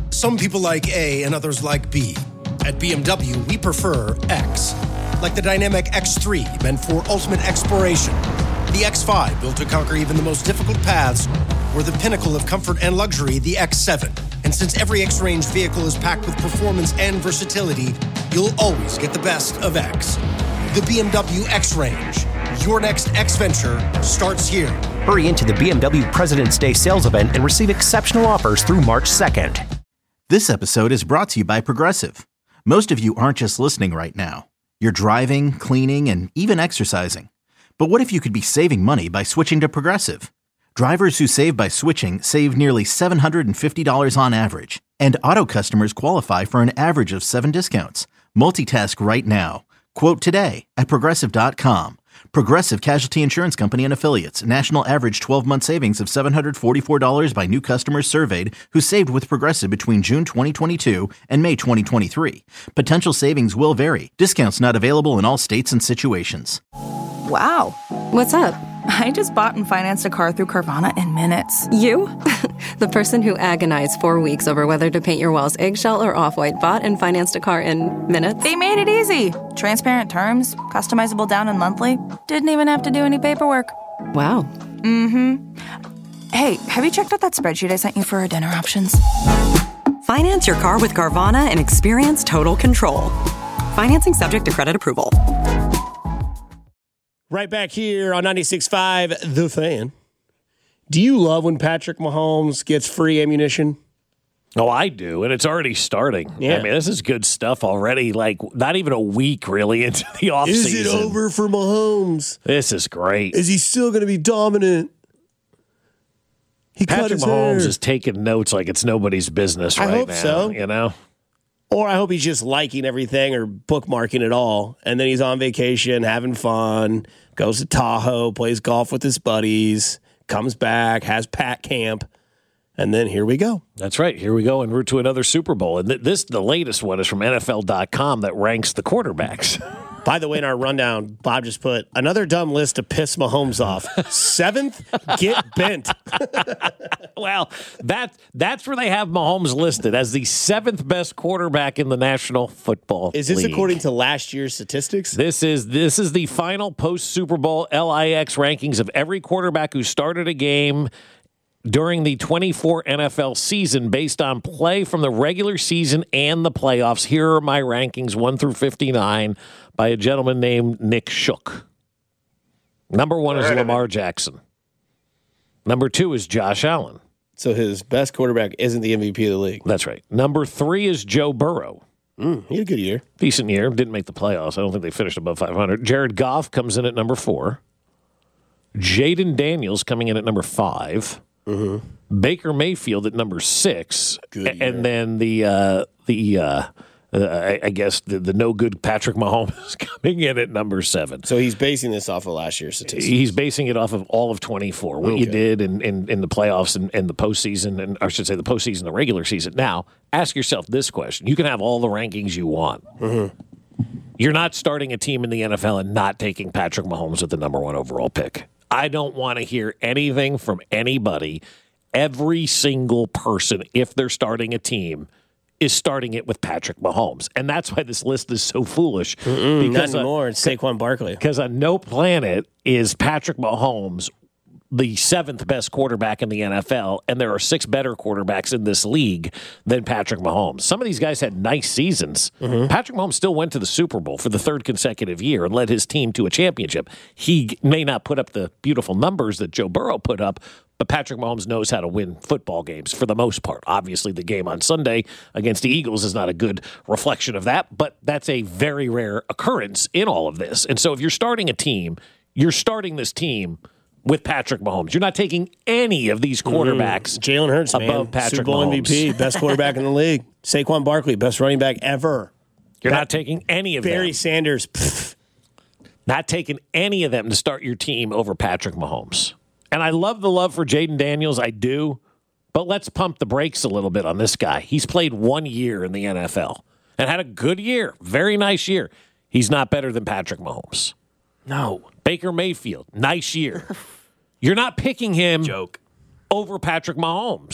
Some people like A and others like B. At BMW, we prefer X. Like the dynamic X3, meant for ultimate exploration. The X5, built to conquer even the most difficult paths. Or the pinnacle of comfort and luxury, the X7. And since every X-Range vehicle is packed with performance and versatility, you'll always get the best of X. The BMW X-Range. Your next X-Venture starts here. Hurry into the BMW President's Day sales event and receive exceptional offers through March 2nd. This episode is brought to you by Progressive. Most of you aren't just listening right now. You're driving, cleaning, and even exercising. But what if you could be saving money by switching to Progressive? Drivers who save by switching save nearly $750 on average. And auto customers qualify for an average of 7 discounts. Multitask right now. Quote today at Progressive.com. Progressive Casualty Insurance Company and Affiliates. National average 12-month savings of $744 by new customers surveyed who saved with Progressive between June 2022 and May 2023. Potential savings will vary. Discounts not available in all states and situations. Wow. What's up? I just bought and financed a car through Carvana in minutes. You? The person who agonized 4 weeks over whether to paint your walls eggshell or off-white bought and financed a car in minutes? They made it easy. Transparent terms, customizable down and monthly. Didn't even have to do any paperwork. Wow. Mm-hmm. Hey, have you checked out that spreadsheet I sent you for our dinner options? Finance your car with Carvana and experience total control. Financing subject to credit approval. Right back here on 96.5 The Fan. Do you love when Patrick Mahomes gets free ammunition? Oh, I do, and it's already starting. Yeah. I mean, this is good stuff already, like not even a week really into the offseason. Is it over for Mahomes? This is great. Is he still going to be dominant? Patrick Mahomes is taking notes like it's nobody's business right now. I hope so. You know? Or I hope he's just liking everything or bookmarking it all. And then he's on vacation, having fun, goes to Tahoe, plays golf with his buddies, comes back, has Pat Camp, and then here we go. That's right. Here we go en route to another Super Bowl. And the latest one is from NFL.com that ranks the quarterbacks. By the way, in our rundown, Bob just put another dumb list to piss Mahomes off. 7th, get bent. Well, that's where they have Mahomes listed as the 7th best quarterback in the National Football League. Is this according to last year's statistics? This is the final post-Super Bowl LIX rankings of every quarterback who started a game during the 24 NFL season based on play from the regular season and the playoffs. Here are my rankings, 1 through 59, by a gentleman named Nick Shook. Number 1 is Lamar Jackson. Number 2 is Josh Allen. So his best quarterback isn't the MVP of the league. That's right. Number 3 is Joe Burrow. He had a good year. Decent year. Didn't make the playoffs. I don't think they finished above 500. Jared Goff comes in at number 4. Jaden Daniels coming in at number 5. Mm-hmm. Baker Mayfield at number 6. And then I guess the no good Patrick Mahomes is coming in at number 7. So he's basing this off of last year's statistics. He's basing it off of all of 24. What you did in the playoffs and the postseason, and I should say the postseason, the regular season. Now, ask yourself this question. You can have all the rankings you want. Mm-hmm. You're not starting a team in the NFL and not taking Patrick Mahomes with the number 1 overall pick. I don't want to hear anything from anybody. Every single person, if they're starting a team, is starting it with Patrick Mahomes. And that's why this list is so foolish. Not anymore. It's Saquon Barkley. Because on no planet is Patrick Mahomes the 7th best quarterback in the NFL, and there are 6 better quarterbacks in this league than Patrick Mahomes. Some of these guys had nice seasons. Mm-hmm. Patrick Mahomes still went to the Super Bowl for the 3rd consecutive year and led his team to a championship. He may not put up the beautiful numbers that Joe Burrow put up, but Patrick Mahomes knows how to win football games for the most part. Obviously, the game on Sunday against the Eagles is not a good reflection of that, but that's a very rare occurrence in all of this. And so if you're starting a team, you're starting this team with Patrick Mahomes. You're not taking any of these quarterbacks Jalen Hurts, above Patrick Super Bowl Mahomes. MVP, best quarterback in the league. Saquon Barkley, best running back ever. You're not taking any of them. Barry Sanders. Pfft. Not taking any of them to start your team over Patrick Mahomes. And I love the love for Jaden Daniels. I do. But let's pump the brakes a little bit on this guy. He's played 1 year in the NFL and had a good year. Very nice year. He's not better than Patrick Mahomes. No. Baker Mayfield, nice year. You're not picking him over Patrick Mahomes.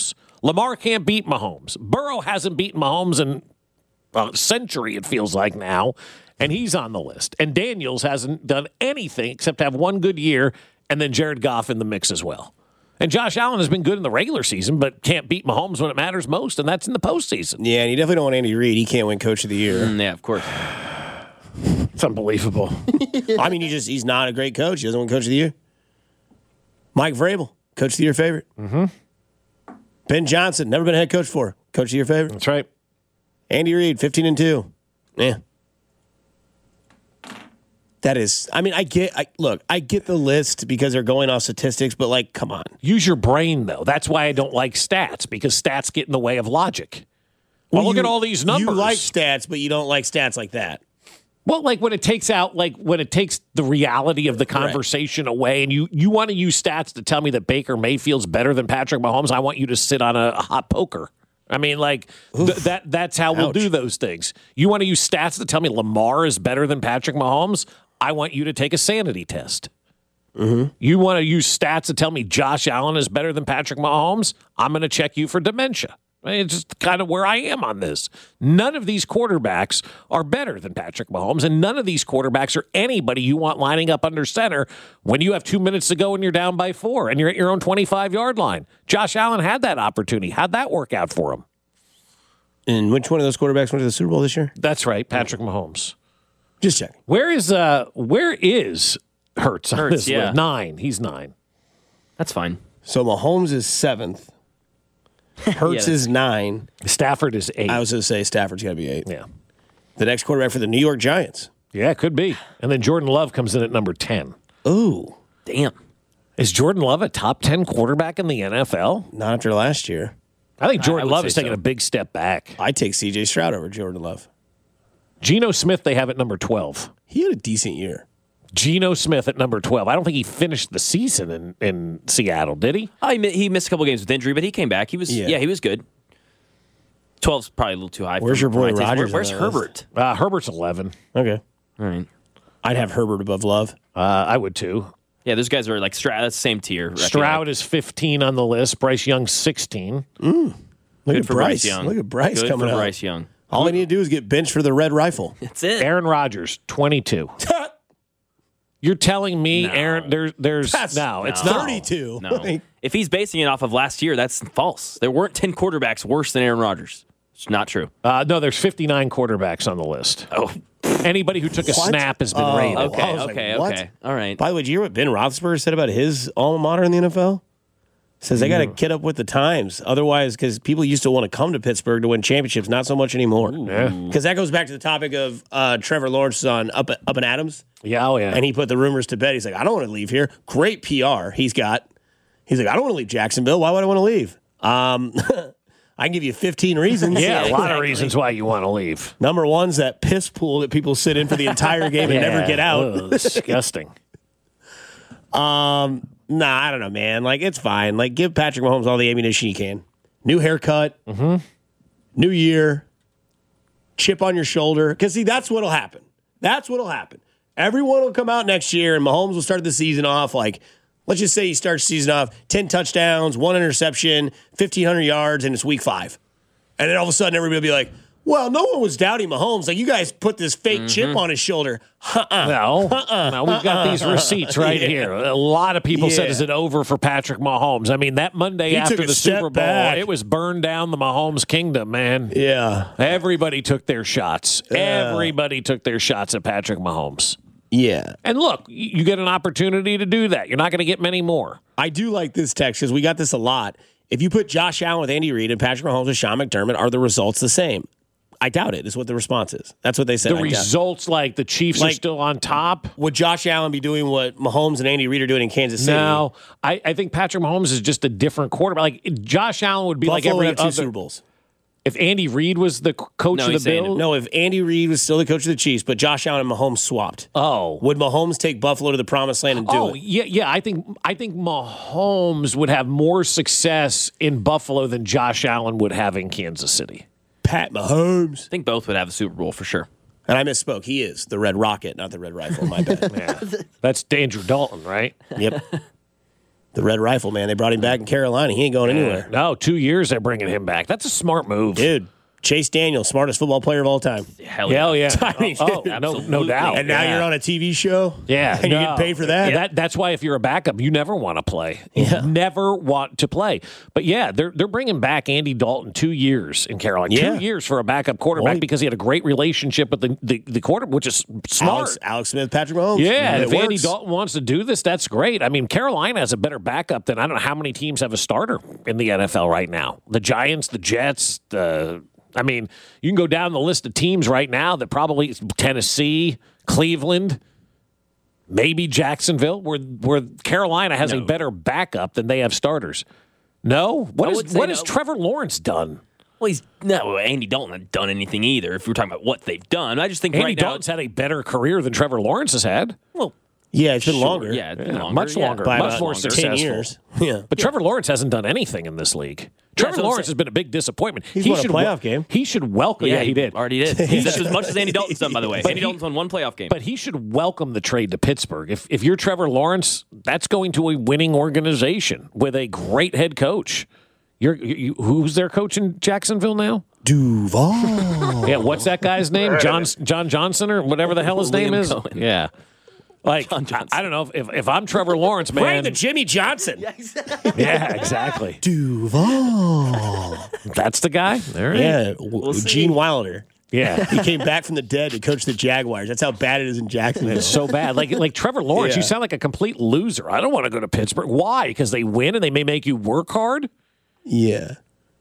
Lamar can't beat Mahomes. Burrow hasn't beaten Mahomes in a century, it feels like now, and he's on the list. And Daniels hasn't done anything except have one good year, and then Jared Goff in the mix as well. And Josh Allen has been good in the regular season, but can't beat Mahomes when it matters most, and that's in the postseason. Yeah, and you definitely don't want Andy Reid. He can't win Coach of the Year. Yeah, of course. It's unbelievable. I mean, he's not a great coach. He doesn't win Coach of the Year. Mike Vrabel, Coach of the Year favorite. Mm-hmm. Ben Johnson, never been a head coach for. Coach of the Year favorite. That's right. Andy Reid, 15-2. Yeah. That is, I mean, I get the list because they're going off statistics, but like, come on. Use your brain, though. That's why I don't like stats, because stats get in the way of logic. Well, look at all these numbers. You like stats, but you don't like stats like that. Well, like when it takes the reality of the conversation away, and you want to use stats to tell me that Baker Mayfield's better than Patrick Mahomes, I want you to sit on a hot poker. I mean, like, that's how we'll do those things. You want to use stats to tell me Lamar is better than Patrick Mahomes? I want you to take a sanity test. Mm-hmm. You want to use stats to tell me Josh Allen is better than Patrick Mahomes? I'm going to check you for dementia. It's just kind of where I am on this. None of these quarterbacks are better than Patrick Mahomes, and none of these quarterbacks are anybody you want lining up under center when you have 2 minutes to go and you're down by 4 and you're at your own 25-yard line. Josh Allen had that opportunity. How'd that work out for him? And which one of those quarterbacks went to the Super Bowl this year? That's right, Patrick Mahomes. Just checking. Where is Hurts on this list? 9. He's 9. That's fine. So Mahomes is 7th. Hurts is 9. Stafford is 8. I was going to say Stafford's got to be 8. Yeah. The next quarterback for the New York Giants. Yeah, it could be. And then Jordan Love comes in at number 10. Ooh. Damn. Is Jordan Love a top 10 quarterback in the NFL? Not after last year. I think Jordan Love is say taking so. a big step back. I take C.J. Stroud over Jordan Love. Geno Smith they have at number 12. He had a decent year. Geno Smith at number 12. I don't think he finished the season in Seattle, did he? Oh, he missed a couple games with injury, but he came back. He was he was good. 12's probably a little too high. Where's your boy Rodgers? Where's Herbert? Herbert's 11. Okay. All right. I'd have Herbert above Love. I would too. Yeah, those guys are like Stroud. That's the same tier. Stroud is 15 on the list. Bryce Young's 16. Look Good at for Bryce Young. Look at Bryce Good coming for out. Bryce Young. All I need to do is get benched for the red rifle. That's it. Aaron Rodgers, 22. You're telling me, No. Aaron, there's It's not. 32. No. If he's basing it off of last year, that's false. There weren't 10 quarterbacks worse than Aaron Rodgers. It's not true. No, there's 59 quarterbacks on the list. Oh, Anybody who took a snap has been rated. I okay, was like, okay, what? okay. All right. By the way, did you hear what Ben Roethlisberger said about his alma mater in the NFL? Says they got to get up with the times. Otherwise, because people used to want to come to Pittsburgh to win championships, not so much anymore. Because that goes back to the topic of Trevor Lawrence on Up and Adams. Yeah, oh yeah. And he put the rumors to bed. He's like, I don't want to leave here. Great PR he's got. He's like, I don't want to leave Jacksonville. Why would I want to leave? I can give you 15 reasons. Yeah, a lot of reasons why you want to leave. Number one's that piss pool that people sit in for the entire game and never get out. Ugh, disgusting. Nah, I don't know, man. Like, it's fine. Like, give Patrick Mahomes all the ammunition you can. New haircut. New year. Chip on your shoulder. Because, see, that's what'll happen. That's what'll happen. Everyone will come out next year, and Mahomes will start the season off like, let's just say he starts the season off 10 touchdowns, 1 interception, 1,500 yards, and it's week 5. And then all of a sudden, everybody will be like, well, no one was doubting Mahomes. Like, you guys put this fake chip on his shoulder. No, we've got these receipts right here. A lot of people said, is it over for Patrick Mahomes? I mean, that Monday after the Super Bowl, it was burned down the Mahomes kingdom, man. Yeah. Everybody took their shots. Everybody took their shots at Patrick Mahomes. Yeah. And look, you get an opportunity to do that. You're not going to get many more. I do like this text because we got this a lot. If you put Josh Allen with Andy Reid and Patrick Mahomes with Sean McDermott, are the results the same? I doubt it, is what the response is. That's what they said. The results, like the Chiefs are still on top. Would Josh Allen be doing what Mahomes and Andy Reid are doing in Kansas City? No, I think Patrick Mahomes is just a different quarterback. Like Josh Allen would be Buffalo like every would have 2 other Super Bowls. If Andy Reid was the coach of the Bills. No, if Andy Reid was still the coach of the Chiefs, but Josh Allen and Mahomes swapped. Oh, would Mahomes take Buffalo to the promised land and do it? Yeah. I think Mahomes would have more success in Buffalo than Josh Allen would have in Kansas City. Pat Mahomes. I think both would have a Super Bowl for sure. And I misspoke. He is the Red Rocket, not the Red Rifle. My bad. Yeah. That's Andrew Dalton, right? Yep. The Red Rifle, man. They brought him back in Carolina. He ain't going anywhere. No, 2 years they're bringing him back. That's a smart move. Dude, Chase Daniel, smartest football player of all time. Hell yeah. I mean, no doubt. And now you're on a TV show? Yeah. And you get paid for that? Yeah, that's why if you're a backup, you never want to play. You never want to play. But yeah, they're bringing back Andy Dalton 2 years in Carolina. Yeah. 2 years for a backup quarterback because he had a great relationship with the quarterback, which is smart. Alex Smith, Patrick Mahomes. Yeah, it if Andy works. Dalton wants to do this, that's great. I mean, Carolina has a better backup than I don't know how many teams have a starter in the NFL right now. The Giants, the Jets, I mean, you can go down the list of teams right now that probably Tennessee, Cleveland, maybe Jacksonville, where Carolina has a better backup than they have starters. No? What has Trevor Lawrence done? Well, Andy Dalton hasn't done anything either, if we're talking about what they've done. I just think Andy right Dalton's had a better career than Trevor Lawrence has had. Well, yeah, it's been longer. Yeah, it's been longer. Much longer. By Much about more 10 successful. years. Yeah. But Trevor Lawrence hasn't done anything in this league. Trevor Lawrence has been a big disappointment. He's won a playoff game. He should welcome. Yeah, he did. Already did. That's as much as Andy Dalton's done, by the way. Andy Dalton's won one playoff game. But he should welcome the trade to Pittsburgh. If you're Trevor Lawrence, that's going to a winning organization with a great head coach. Who's their coach in Jacksonville now? Duval. Yeah, what's that guy's name? John Johnson or whatever the hell his name is? Cohen. Yeah. Like, I don't know if I'm Trevor Lawrence, man. Bring the Jimmy Johnson. Yeah, exactly. Duval. That's the guy? All right. Yeah, Gene Wilder. Yeah. He came back from the dead to coach the Jaguars. That's how bad it is in Jacksonville. It's so bad. Like Trevor Lawrence, you sound like a complete loser. I don't want to go to Pittsburgh. Why? Because they win and they may make you work hard? Yeah.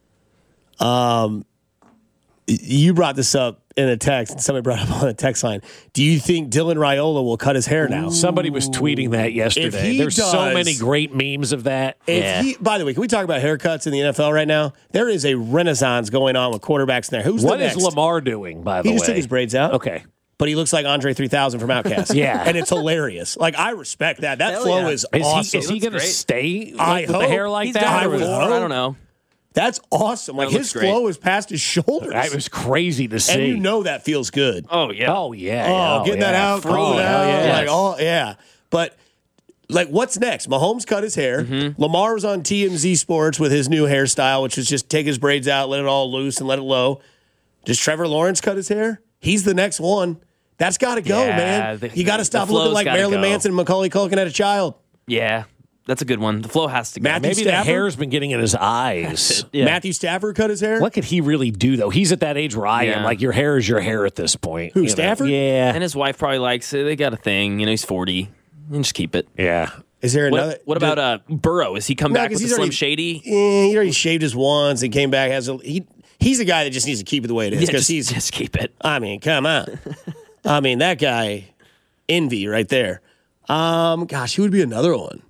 You brought this up in a text, and somebody brought it up on a text line. Do you think Dylan Raiola will cut his hair now? Somebody was tweeting that yesterday. There's so many great memes of that. By the way, can we talk about haircuts in the NFL right now? There is a renaissance going on with quarterbacks in there. What is Lamar doing, by the way? He just took his braids out. Okay. But he looks like Andre 3000 from Outkast. Yeah. And it's hilarious. Like, I respect that. That flow is awesome. Is he going to stay with the hair like that? I don't know. That's awesome. Like, his flow is past his shoulders. It was crazy to see. And you know that feels good. Oh, yeah. Oh, yeah. Getting that out, cool it out. Yeah. Yeah. But, like, what's next? Mahomes cut his hair. Mm-hmm. Lamar was on TMZ Sports with his new hairstyle, which was just take his braids out, let it all loose, and let it low. Does Trevor Lawrence cut his hair? He's the next one. That's got to go, man. You got to stop looking like Marilyn Manson and Macaulay Culkin had a child. Yeah. That's a good one. The flow has to go. Maybe the hair's been getting in his eyes. Yeah. Matthew Stafford cut his hair. What could he really do, though? He's at that age where I am. Like, your hair is your hair at this point. Who, Stafford? Yeah. And his wife probably likes it. They got a thing. He's 40. And just keep it. Yeah. Is there another? What about Burrow? Has he come back with the Slim Shady? He already shaved his once and came back. He's a guy that just needs to keep it the way it is. Yeah, just keep it. I mean, come on. I mean, that guy, envy right there. Gosh, who would be another one?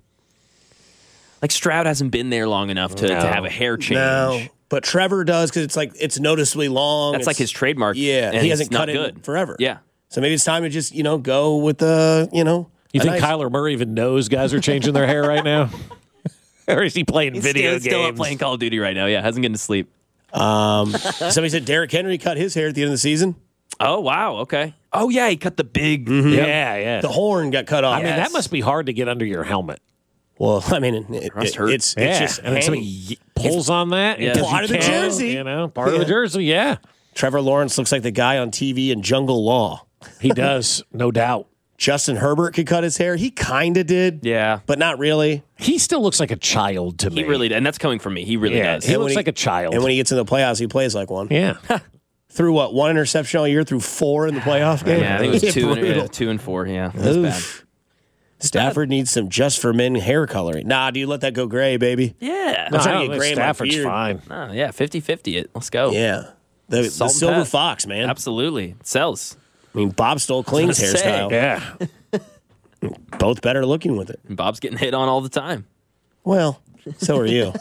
Like Stroud hasn't been there long enough to have a hair change. No, but Trevor does because it's noticeably long. That's like his trademark. Yeah, and he hasn't cut it forever. Yeah. So maybe it's time to just, go with the, You think Kyler Murray even knows guys are changing their hair right now? Or is he playing video games? He's still playing Call of Duty right now. Yeah, hasn't gotten to sleep. Somebody said Derrick Henry cut his hair at the end of the season. Oh, wow. Okay. Oh, yeah, he cut the big. Yeah. The horn got cut off. I mean, that must be hard to get under your helmet. Well, I mean, it hurts. It's just and then somebody pulls on that. Yeah. Part of the jersey. Part of the jersey, yeah. Trevor Lawrence looks like the guy on TV in Jungle Law. He does, no doubt. Justin Herbert could cut his hair. He kind of did. Yeah. But not really. He still looks like a child to me. He really does. And that's coming from me. He really does. He looks like a child. And when he gets in the playoffs, he plays like one. Yeah. Threw one interception all year, threw 4 in the playoff game? Yeah, I think it was 2 and 4. Yeah. That's bad. Stafford needs some just for men hair coloring. Nah, dude, let that go gray, baby. Yeah. I'm trying to get gray in my Stafford's beard. fine. Yeah, 50-50 it. Let's go. Yeah. The Salt and silver pepper. fox, man. Absolutely. It sells. I mean, Bob stole Kling's I was gonna hairstyle. Yeah. Both better looking with it. And Bob's getting hit on all the time. Well, so are you.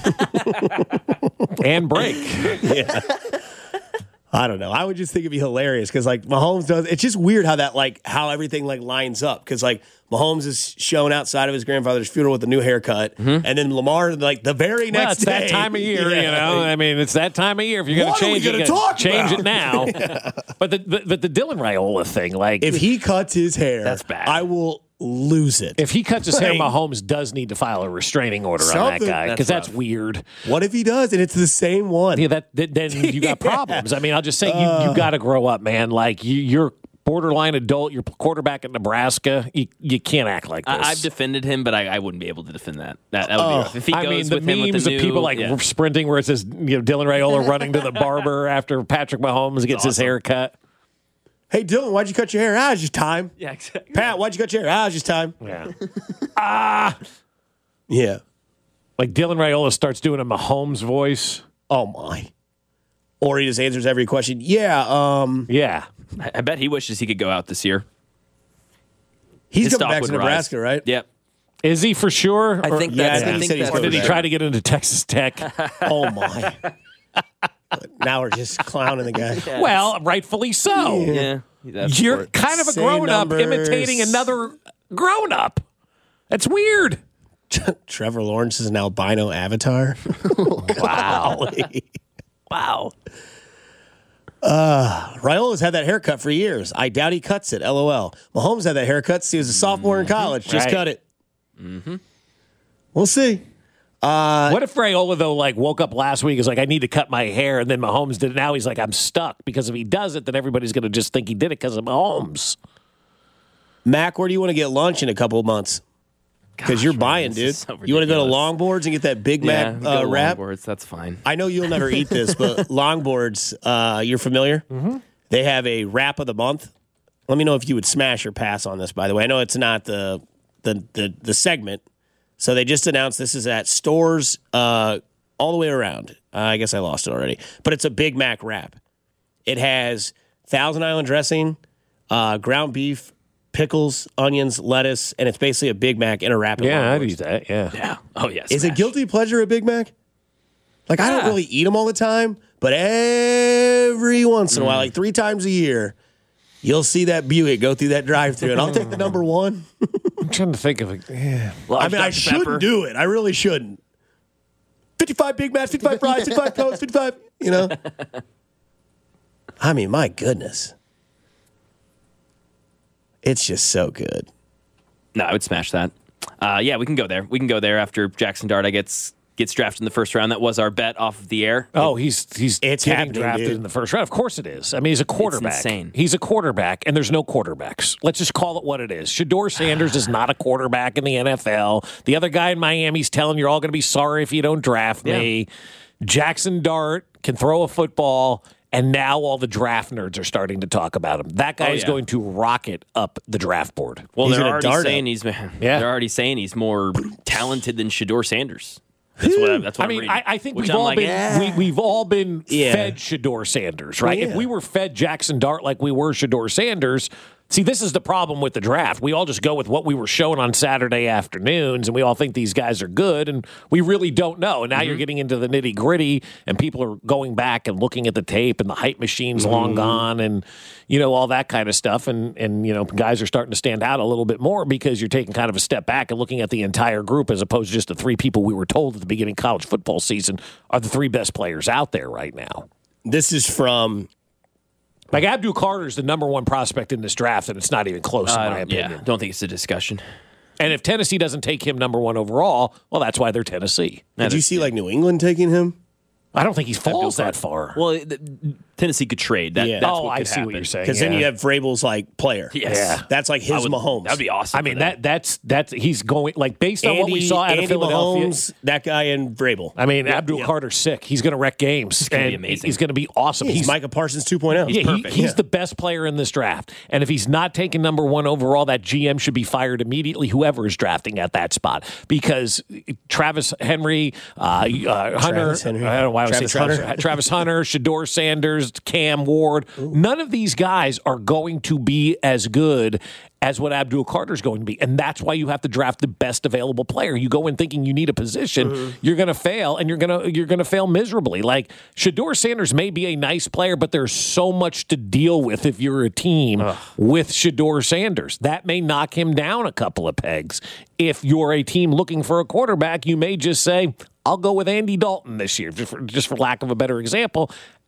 And break. Yeah. I don't know. I would just think it'd be hilarious because, like, Mahomes does. It's just weird how that, how everything, lines up. Because, Mahomes is shown outside of his grandfather's funeral with a new haircut. And then Lamar, the very next it's day. that time of year, I mean, it's that time of year. If you're going to change it, change it now. But the Dylan Raiola thing, if he cuts his hair, that's bad. I will lose it. If he cuts his hair, Like, Mahomes does need to file a restraining order on that Something. guy because that's rough. weird. what if he does and it's the same one? Yeah, then you got problems. I mean, I'll just say you got to grow up, man. Like you're borderline adult. You're quarterback at Nebraska. You can't act like this. I've defended him, but I wouldn't be able to defend that. That would be rough. If he goes I mean, the with him with memes the of people new- sprinting where it says Dylan Raiola running to the barber after Patrick Mahomes gets his hair cut. Hey, Dylan, why'd you cut your hair? It's just time. Yeah, exactly. Pat, why'd you cut your hair? It's just time. Yeah. Yeah. Like Dylan Raiola starts doing a Mahomes voice. Oh, my. Or he just answers every question. Yeah. Yeah. I bet he wishes he could go out this year. He's His coming stock back would to Nebraska, rise. right? Yep. Is he for sure? I think that's. yeah, I he think said he's that's Or did he over try to get into Texas Tech? Oh, my. Now we're just clowning the guy. Well, rightfully so. Yeah. That's You're for it. kind of a Same grown-up numbers. imitating another grown-up. That's weird. Trevor Lawrence is an albino avatar. Wow. Wow. Raiola's had that haircut for years. I doubt he cuts it. LOL. Mahomes had that haircut since he was a sophomore in college. Just Right. cut it. Mm-hmm. We'll see. What if Raiola, though, woke up last week, is like, I need to cut my hair, and then Mahomes did it. Now he's like, I'm stuck. Because if he does it, then everybody's going to just think he did it because of Mahomes. Mac, where do you want to get lunch in a couple of months? Because you're Gosh, buying, man, dude. this is so You want to go to ridiculous. Longboards and get that Big Yeah, Mac go wrap? longboards, that's fine. I know you'll never eat this, but Longboards, you're familiar? Mm-hmm. They have a wrap of the month. Let me know if you would smash or pass on this, by the way. I know it's not the segment. So they just announced this is at stores all the way around. I guess I lost it already. But it's a Big Mac wrap. It has Thousand Island dressing, ground beef, pickles, onions, lettuce, and it's basically a Big Mac in a wrap. Yeah, I'd eat that. Yeah. Yeah. Oh, yes. Is it guilty pleasure a Big Mac? Like, I don't really eat them all the time, but every once in a while, like 3 times a year, you'll see that Buick go through that drive-thru, and I'll take the number one. I'm trying to think of it. Yeah. I mean, I shouldn't do it. I really shouldn't. 55 Big Macs, 55 fries, 55 Cokes, 55, you know? I mean, my goodness. It's just so good. No, I would smash that. Yeah, we can go there. We can go there after Jackson Dart gets drafted in the first round. That was our bet off of the air. Oh, he's It's getting happening, drafted dude. in the first round. Of course it is. I mean, he's a quarterback. insane. He's a quarterback, and there's no quarterbacks. Let's just call it what it is. Shador Sanders is not a quarterback in the NFL. The other guy in Miami's telling you're all going to be sorry if you don't draft me. Jackson Dart can throw a football, and now all the draft nerds are starting to talk about him. That guy is going to rocket up the draft board. Well, He's they're gonna already dart saying him. they're already saying he's more talented than Shador Sanders. That's what I I'm mean, reading. I think Which we've I'm all like, been we've all been Yeah. fed Shador Sanders, right? Well, yeah. If we were fed Jackson Dart like we were Shador Sanders, see, this is the problem with the draft. We all just go with what we were shown on Saturday afternoons, and we all think these guys are good, and we really don't know. And now you're getting into the nitty gritty, and people are going back and looking at the tape, and the hype machine's long gone, and all that kind of stuff. And guys are starting to stand out a little bit more because you're taking kind of a step back and looking at the entire group as opposed to just the 3 people we were told at the beginning of college football season are the 3 best players out there right now. This is from... Like Abdul Carter's the number 1 prospect in this draft, and it's not even close, in my opinion. Yeah, don't think it's a discussion. And if Tennessee doesn't take him number 1 overall, well, that's why they're Tennessee. Did you see, New England taking him? I don't think he falls that far. Well, Tennessee could trade. That's what I could see happen. what you're saying. Because then you have Vrabel's, player. Yes. Yeah. That's like his Mahomes. That'd be awesome. I mean, that's he's going, based on what we saw out of Andy Philadelphia. Mahomes, that guy in Vrabel. I mean, Abdul Carter's sick. He's going to wreck games. He's gonna be amazing. He's going to be awesome. He's Micah Parsons 2.0. Yeah, he's the best player in this draft. And if he's not taking number 1 overall, that GM should be fired immediately, whoever is drafting at that spot. Because Travis Henry, Hunter, Travis Henry. I don't know why I was saying Travis Hunter. Travis Hunter, Shador Sanders, Cam Ward, none of these guys are going to be as good as what Abdul Carter's going to be. And that's why you have to draft the best available player. You go in thinking you need a position, you're going to fail, and you're going to fail miserably. Like Shador Sanders may be a nice player, but there's so much to deal with if you're a team with Shador Sanders. That may knock him down a couple of pegs. If you're a team looking for a quarterback, you may just say, I'll go with Andy Dalton this year, just for lack of a better example.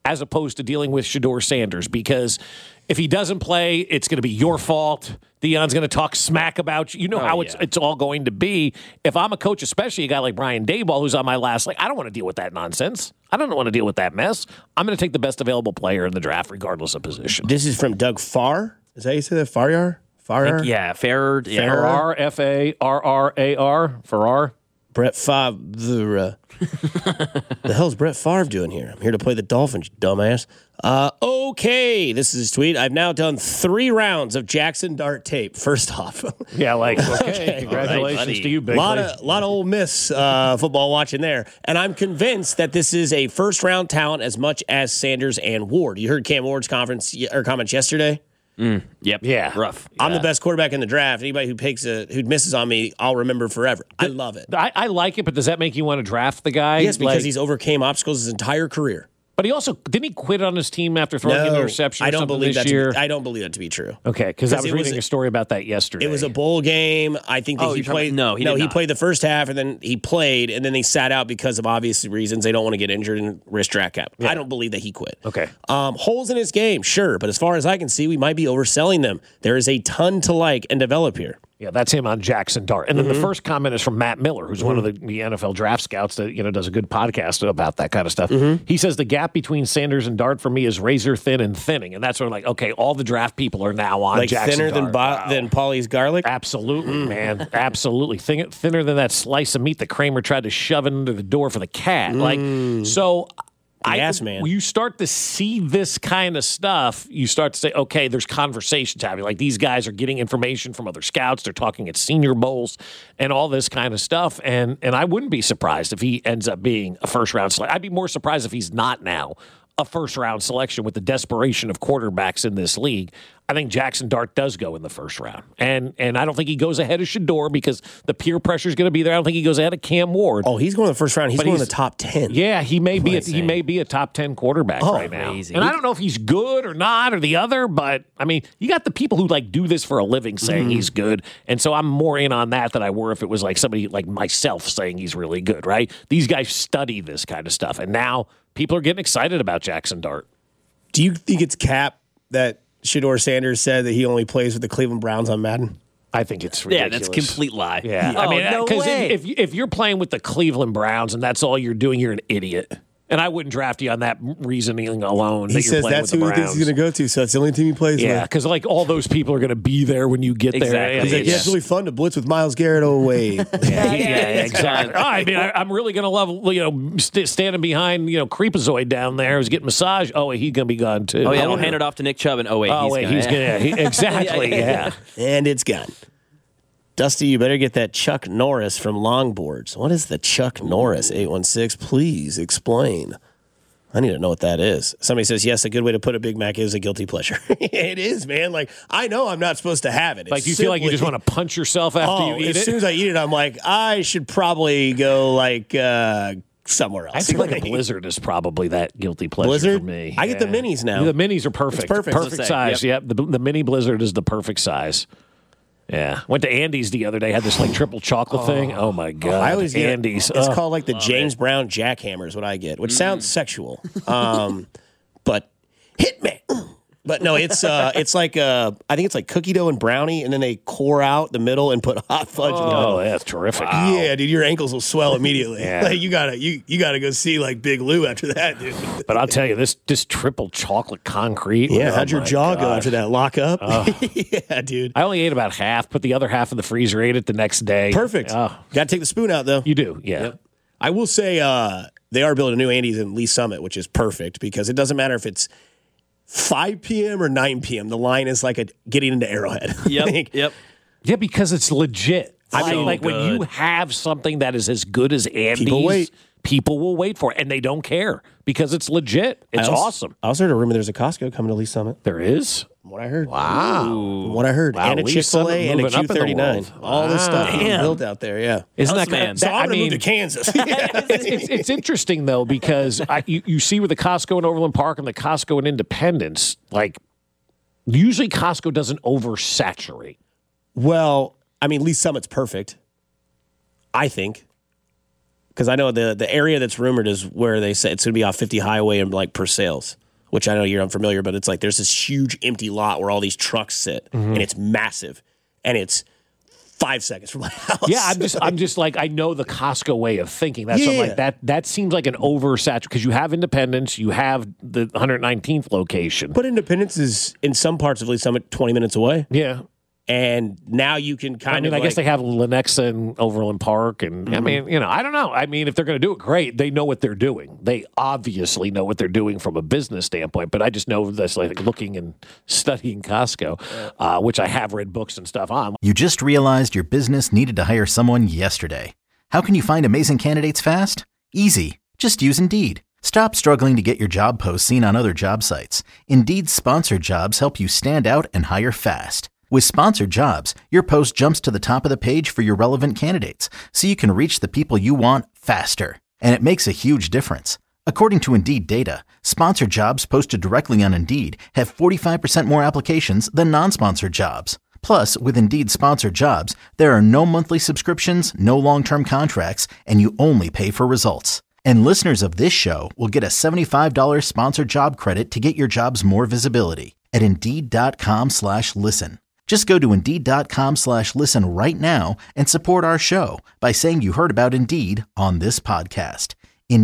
as opposed to dealing with Shedeur Sanders, because if he doesn't play, it's going to be your fault. Deion's going to talk smack about you. You know how it's all going to be. If I'm a coach, especially a guy like Brian Daboll, who's on my last, I don't want to deal with that nonsense. I don't want to deal with that mess. I'm going to take the best available player in the draft, regardless of position. This is from Doug Farr. Is that how you say that? Farrar? Farrar? Yeah, Farrar. Farrar, Farrar, Farrar. Brett Favre. The hell's Brett Favre doing here? I'm here to play the Dolphins, you dumbass. Okay, this is his tweet. I've now done 3 rounds of Jackson Dart tape. First off. Yeah, okay. Congratulations to you, Big lot of Ole Miss football watching there. And I'm convinced that this is a first-round talent as much as Sanders and Ward. You heard Cam Ward's comments yesterday? Yep. Yeah. Rough. I'm the best quarterback in the draft. Anybody who misses on me, I'll remember forever. I love it. I like it, but does that make you want to draft the guy? Yes, because he's overcame obstacles his entire career. But he also didn't he quit on his team after throwing an interception? I don't believe this year? I don't believe that to be true. Okay, because I was reading a story about that yesterday. It was a bowl game. I think that he played. He played the first half, and then he played, and then they sat out because of obvious reasons. They don't want to get injured and risk draft cap. Yeah. I don't believe that he quit. Okay. Holes in his game, sure, but as far as I can see, we might be overselling them. There is a ton to like and develop here. Yeah, that's him on Jackson Dart. And then the first comment is from Matt Miller, who's one of the NFL draft scouts that does a good podcast about that kind of stuff. He says the gap between Sanders and Dart for me is razor thin and thinning. And that's sort of okay, all the draft people are now on Jackson thinner Dart. than Paulie's garlic? Absolutely, man. Absolutely. Thinner than that slice of meat that Kramer tried to shove into the door for the cat. Man. When you start to see this kind of stuff, you start to say, okay, there's conversations happening. Like these guys are getting information from other scouts. They're talking at Senior Bowls and all this kind of stuff. And I wouldn't be surprised if he ends up being a first-round selection. I'd be more surprised if he's not now a first-round selection with the desperation of quarterbacks in this league. I think Jackson Dart does go in the first round. And I don't think he goes ahead of Shedeur because the peer pressure is going to be there. I don't think he goes ahead of Cam Ward. Oh, he's going in the first round. He's going in the top 10. Yeah, he may be a top 10 quarterback right now. Amazing. And I don't know if he's good or not or the other, but I mean, you got the people who do this for a living saying he's good. And so I'm more in on that than I were if it was somebody like myself saying he's really good, right? These guys study this kind of stuff. And now people are getting excited about Jackson Dart. Do you think it's cap that Shedeur Sanders said that he only plays with the Cleveland Browns on Madden? I think it's ridiculous. Yeah, that's a complete lie. Yeah. I mean, because if you're playing with the Cleveland Browns and that's all you're doing, you're an idiot. And I wouldn't draft you on that reasoning alone. He says that's who he thinks he's going to go to, so it's the only team he plays with. Yeah, because all those people are going to be there. He's like, it's really fun to blitz with Myles Garrett. Oh, wait. yeah, exactly. I mean, I'm really going to love standing behind Creepazoid down there who's getting massage. Oh, wait, he's going to be gone too. Oh, yeah, don't hand it off to Nick Chubb and he's going to. Exactly, yeah. And it's gone. Dusty, you better get that Chuck Norris from Longboards. What is the Chuck Norris 816? Please explain. I need to know what that is. Somebody says, yes, a good way to put a Big Mac is a guilty pleasure. It is, man. I know I'm not supposed to have it. You feel like you just want to punch yourself after you eat it? As soon as I eat it, I'm like, I should probably go somewhere else. I think a Blizzard is probably that guilty pleasure for me. I get the minis now. The minis are perfect. It's perfect. Perfect size. Yep. The mini Blizzard is the perfect size. Yeah. Went to Andy's the other day, had this triple chocolate thing. Oh my God. I always get Andy's. It's called the James Brown jackhammer is what I get, which sounds sexual. But hit me. But no, it's I think it's like cookie dough and brownie, and then they core out the middle and put hot fudge in the middle. Oh, that's terrific. Wow. Yeah, dude, your ankles will swell immediately. Yeah. You gotta go see Big Lou after that, dude. But I'll tell you, this triple chocolate concrete. Yeah, how'd your jaw go after that lock up? Yeah, dude. I only ate about half, put the other half in the freezer, ate it the next day. Perfect. Got to take the spoon out, though. You do, yeah. Yep. I will say they are building a new Andy's in Lee Summit, which is perfect because it doesn't matter if it's 5 p.m. or 9 p.m. The line is getting into Arrowhead. Yep. Yeah, because it's legit. I mean, good. when you have something that is as good as Andy's, people will wait for it, and they don't care because it's legit. It's awesome. I also heard a rumor there's a Costco coming to Lee Summit. There is? From what I heard. Wow. From what I heard. Wow, and a Chick-fil-A and a Q39. All this stuff being built out there, yeah. Isn't that kind of... So I'm going to move to Kansas. It's interesting, though, because you see with the Costco in Overland Park and the Costco in Independence, usually Costco doesn't oversaturate. Well, I mean, Lee Summit's perfect, I think. Because I know the area that's rumored is where they say it's going to be off 50 Highway and like per sales, which I know you're unfamiliar, but it's like there's this huge empty lot where all these trucks sit, and it's massive, and it's 5 seconds from my house. Yeah, I'm just like, I know the Costco way of thinking. That's what I'm like, that seems like an oversaturated, because you have Independence, you have the 119th location. But Independence is, in some parts of Lee Summit, 20 minutes away. Yeah. And now you can kind of I guess they have Lenexa and Overland Park. And I mean, I don't know. I mean, if they're going to do it, great. They know what they're doing. They obviously know what they're doing from a business standpoint. But I just know that's like looking and studying Costco, which I have read books and stuff on. You just realized your business needed to hire someone yesterday. How can you find amazing candidates fast? Easy. Just use Indeed. Stop struggling to get your job posts seen on other job sites. Indeed's sponsored jobs help you stand out and hire fast. With sponsored jobs, your post jumps to the top of the page for your relevant candidates, so you can reach the people you want faster. And it makes a huge difference. According to Indeed data, sponsored jobs posted directly on Indeed have 45% more applications than non-sponsored jobs. Plus, with Indeed sponsored jobs, there are no monthly subscriptions, no long-term contracts, and you only pay for results. And listeners of this show will get a $75 sponsored job credit to get your jobs more visibility at Indeed.com/listen. Just go to Indeed.com/listen right now and support our show by saying you heard about Indeed on this podcast.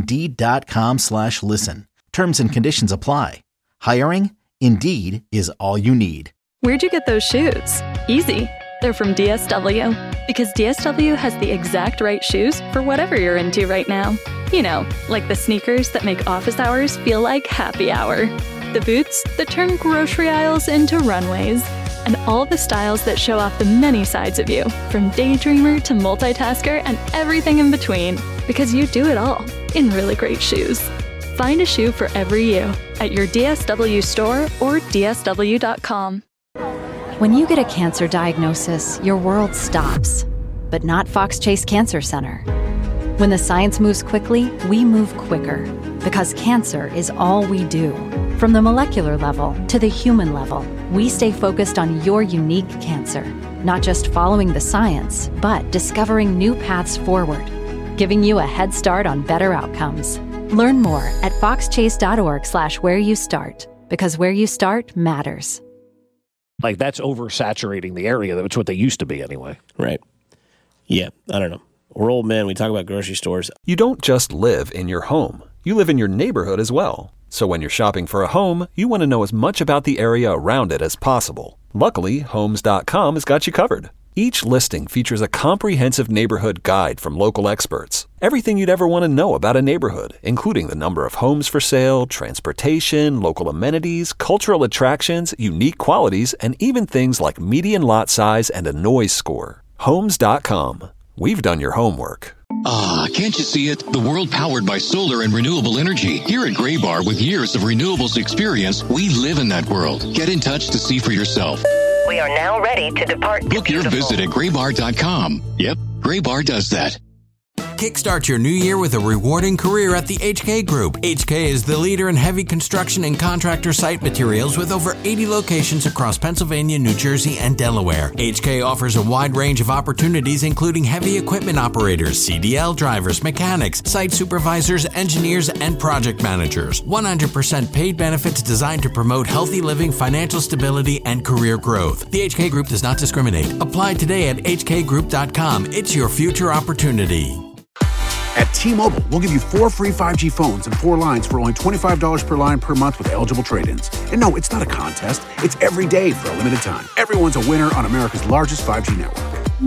Indeed.com/listen. Terms and conditions apply. Hiring? Indeed is all you need. Where'd you get those shoes? Easy. They're from DSW. Because DSW has the exact right shoes for whatever you're into right now. You know, like the sneakers that make office hours feel like happy hour. The boots that turn grocery aisles into runways. And all the styles that show off the many sides of you, from daydreamer to multitasker and everything in between. Because you do it all in really great shoes. Find a shoe for every you at your DSW store or DSW.com. When you get a cancer diagnosis, your world stops. But not Fox Chase Cancer Center. When the science moves quickly, we move quicker. Because cancer is all we do. From the molecular level to the human level, we stay focused on your unique cancer. Not just following the science, but discovering new paths forward. Giving you a head start on better outcomes. Learn more at foxchase.org/where-you-start. Because where you start matters. Like, that's oversaturating the area. That's what they used to be anyway. Right. Yeah, I don't know. We're old men. We talk about grocery stores. You don't just live in your home. You live in your neighborhood as well. So when you're shopping for a home, you want to know as much about the area around it as possible. Luckily, Homes.com has got you covered. Each listing features a comprehensive neighborhood guide from local experts. Everything you'd ever want to know about a neighborhood, including the number of homes for sale, transportation, local amenities, cultural attractions, unique qualities, and even things like median lot size and a noise score. Homes.com. We've done your homework. Can't you see it? The world powered by solar and renewable energy. Here at Graybar, with years of renewables experience, we live in that world. Get in touch to see for yourself. We are now ready to depart. Book your visit at Graybar.com. Yep, Graybar does that. Kickstart your new year with a rewarding career at the HK Group. HK is the leader in heavy construction and contractor site materials with over 80 locations across Pennsylvania, New Jersey, and Delaware. HK offers a wide range of opportunities, including heavy equipment operators, CDL drivers, mechanics, site supervisors, engineers, and project managers. 100% paid benefits designed to promote healthy living, financial stability, and career growth. The HK Group does not discriminate. Apply today at hkgroup.com. It's your future opportunity. At T-Mobile, we'll give you 4 free 5G phones and 4 lines for only $25 per line per month with eligible trade-ins. And no, it's not a contest. It's every day for a limited time. Everyone's a winner on America's largest 5G network.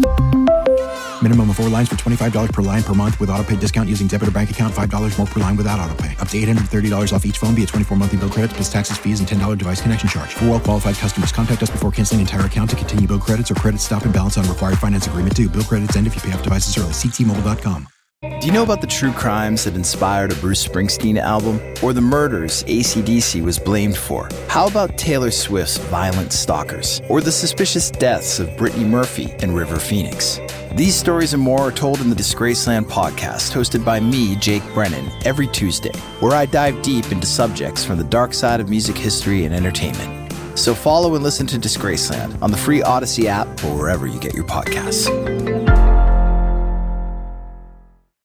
Minimum of 4 lines for $25 per line per month with autopay discount using debit or bank account. $5 more per line without autopay. Up to $830 off each phone via 24 monthly bill credits plus taxes, fees, and $10 device connection charge. For well-qualified customers, contact us before canceling entire account to continue bill credits or credit stop and balance on required finance agreement due. Bill credits end if you pay off devices early. See T-Mobile.com. Do you know about the true crimes that inspired a Bruce Springsteen album? Or the murders AC/DC was blamed for? How about Taylor Swift's Violent Stalkers? Or the suspicious deaths of Brittany Murphy and River Phoenix? These stories and more are told in the Disgraceland podcast, hosted by me, Jake Brennan, every Tuesday, where I dive deep into subjects from the dark side of music history and entertainment. So follow and listen to Disgraceland on the free Odyssey app or wherever you get your podcasts.